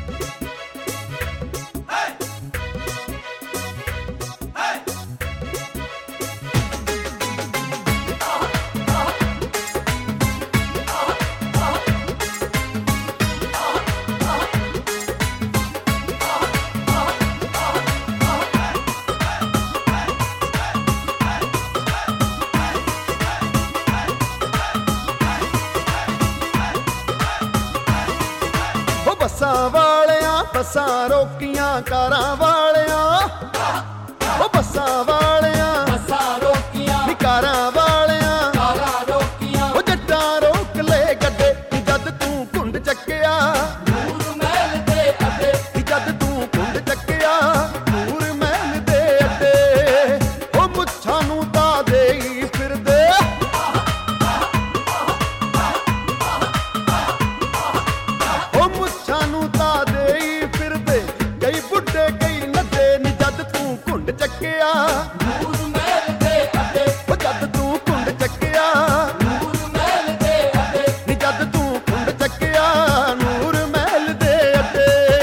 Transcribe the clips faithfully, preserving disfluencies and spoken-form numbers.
ਬੱਸਾਂ ਵਾਲਿਆਂ ਬੱਸਾਂ ਰੋਕੀਆਂ ਕਾਰਾਂ ਵਾਲਿਆਂ, ਉਹ ਬੱਸਾਂ ਵਾਲਿਆਂ ਬੱਸਾਂ ਰੋਕੀਆਂ ਨੀ ਕਾਰਾਂ ਵਾਲਿਆਂ, ਕਾਰਾਂ ਰੋਕੀਆਂ ਉਹ ਜੱਟਾਂ ਰੋਕ ਲੈ ਗੱਡੇ ਜਦ ਤੂੰ ਘੁੰਡ ਚੱਕਿਆ, ਨੂਰ ਮਹਿਲ ਦੇ ਅੱਡੇ ਜਦ ਤੂੰ ਘੁੰਡ ਚੱਕਿਆ ਨੂਰ ਮਹਿਲ ਦੇ ਅੱਡੇ। ਉਹ ਮੁੱਛਾਂ ਨੂੰ ਤਾਂ ਦੇਈ ਫਿਰਦੇ, ਉਹ ਮੁੱਛਾਂ ਨੂੰ ਤਾਂ ਦੇਈ ਫਿਰਦੇ, ਕਈ ਬੁੱਢੇ ਕਈ ਨੱਦੇ ਨੀ ਜਦ ਤੂੰ ਘੁੰਡ ਚੱਕਿਆ, ਨੂਰ ਮਹਿਲ ਦੇ ਅੱਡੇ ਉਹ ਜਦ ਤੂੰ ਘੁੰਡ ਚੱਕਿਆ, ਨੂਰ ਮਹਿਲ ਦੇ ਅੱਡੇ ਨੀ ਜਦ ਤੂੰ ਘੁੰਡ ਚੱਕਿਆ ਨੂਰ ਮਹਿਲ ਦੇ ਅੱਡੇ।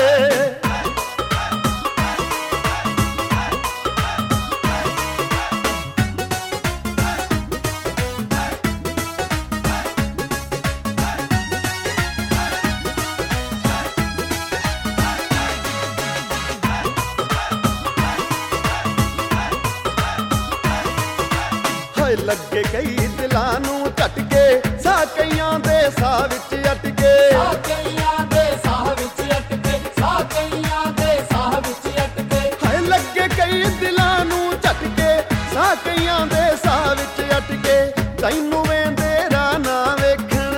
ਹਾਏ ਲੱਗੇ ਕਈ ਦਿਲਾਂ ਨੂੰ ਝਟਕੇ, ਸਾਹ ਕਈਆਂ ਦੇ ਸਾਹ ਵਿੱਚ ਅਟਕੇ, ਸਾਹ ਕਈਆਂ ਦੇ ਸਾਹ ਵਿੱਚ ਅਟਕੇ, ਸਾਹ ਕਈਆਂ ਦੇ ਸਾਹ ਵਿੱਚ ਅਟਕੇ। ਹਾਏ ਲੱਗੇ ਕਈ ਦਿਲਾਂ ਨੂੰ ਝਟਕੇ, ਸਾਹ ਕਈਆਂ ਦੇ ਸਾਹ ਵਿੱਚ ਅਟਕੇ। ਤੈਨੂੰ ਵੇਂਦੇ ਰਾਹ ਨਾ ਵੇਖਣ,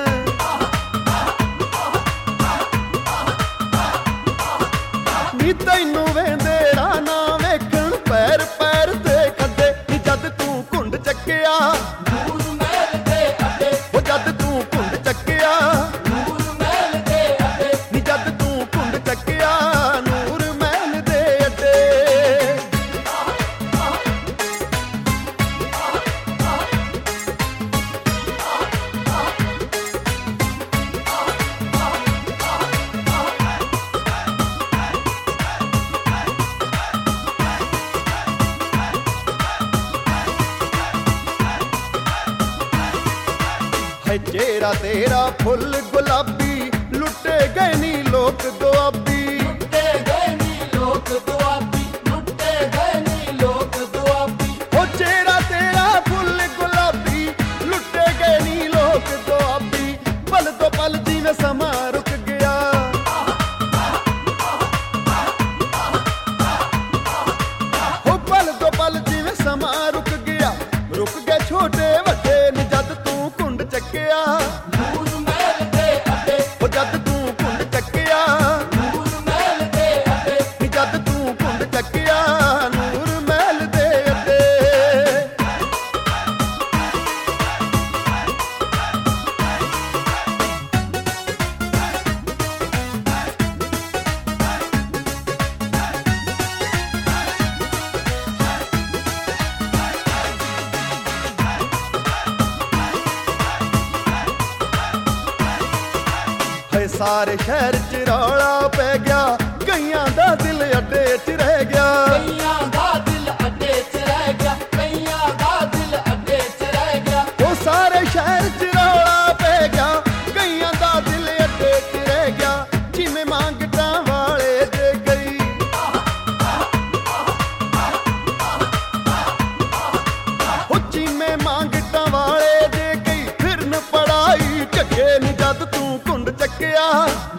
ਨੀ ਤੈਨੂੰ ਵੇਂਦੇ ਰਾਹ ਨਾ ਵੇਖਣ, ਪੈਰ ਪੈਰ ਤੇ ਖੱਡੇ ਨੀ ਜਦ ਤੂੰ ਘੁੰਡ ਚੱਕਿਆ, ਨੂਰ ਮਹਿਲ ਦੇ ਅੱਡੇ ਉਹ ਜਦ ਤੂੰ ਘੁੰਡ ਚੱਕਿਆ, ਨੂਰ ਮਹਿਲ ਦੇ ਅੱਡੇ ਨੀ ਜਦ ਤੂੰ ਘੁੰਡ ਚੱਕਿਆ ਨੂਰ ਮਹਿਲ ਦੇ ਅੱਡੇ। ਹੈ ਚਿਹਰਾ ਤੇਰਾ ਫੁੱਲ ਗੁਲਾਬੀ, ਲੁੱਟੇ ਗਏ ਨੀ ਲੋਕ ਦੁਆਬੀ, ਲੁੱਟੇ ਗਏ ਨੀ ਲੋਕ ਦੁਆਬੀ, ਲੁੱਟੇ ਗਏ ਨੀ ਲੋਕ ਦੁਆਬੀ। ਉਹ ਚਿਹਰਾ ਤੇਰਾ ਫੁੱਲ ਗੁਲਾਬੀ, ਲੁੱਟੇ ਗਏ ਨੀ ਲੋਕ ਦੁਆਬੀ। ਪਲ ਤੋਂ ਪਲ ਜਿਵੇਂ ਸਮਾਂ ਰੁਕ ਗਿਆ, ਉਹ ਪਲ ਤੋਂ ਪਲ ਜਿਵੇਂ ਸਮਾਂ ਰੁਕ ਗਿਆ, ਰੁਕ ਗਏ ਛੋਟੇ ਵੱਡੇ ਨੀ ਜਦ ਤੂੰ ਘੁੰਡ ਚੱਕਿਆ, ਨੂਰ ਮਹਿਲ ਦੇ ਅੱਡੇ ਉਹ ਜਦ ਤੂੰ ਘੁੰਡ ਚੱਕਿਆ, ਨੂਰ ਮਹਿਲ ਦੇ ਅੱਡੇ ਨੀ ਜਦ ਤੂੰ ਘੁੰਡ ਚੱਕਿਆ ਨੂਰ ਮਹਿਲ ਦੇ ਅੱਡੇ। ਹਏ ਸਾਰੇ ਸ਼ਹਿਰ ਚ ਰੌਲਾ ਪੈ ਗਿਆ, ਕਈਆਂ ਦਾ ਦਿਲ ਅੱਡੇ ਚ ਰਹਿ ਗਿਆ, ਕਈਆਂ ਦਾ ਦਿਲ ਅੱਡੇ 'ਚ ਰਹਿ ਗਿਆ, ਕਈਆਂ ਦਾ ਦਿਲ ਅੱਡੇ 'ਚ ਰਹਿ ਗਿਆ। ਉਹ ਸਾਰੇ ਸ਼ਹਿਰ ਚ ਰੌਲਾ ਪੈ ਗਿਆ, ਕਈਆਂ ਦਾ ਦਿਲ ਅੱਡੇ ਚ ਰਹਿ ਗਿਆ। ਜਿਵੇਂ ਮੰਗਟਾਂ ਵਾਲੇ ਦੇ ਗਈ, ਉਹ ਜਿਵੇਂ ਮੰਗਟਾਂ ਵਾਲੇ ਦੇ ਗਈ, ਫਿਰਨ ਪੜਾਈ ਝੱਗੇ ਨੀ ਜਦ ਤੂੰ ਘੁੰਡ ਚੱਕਿਆ,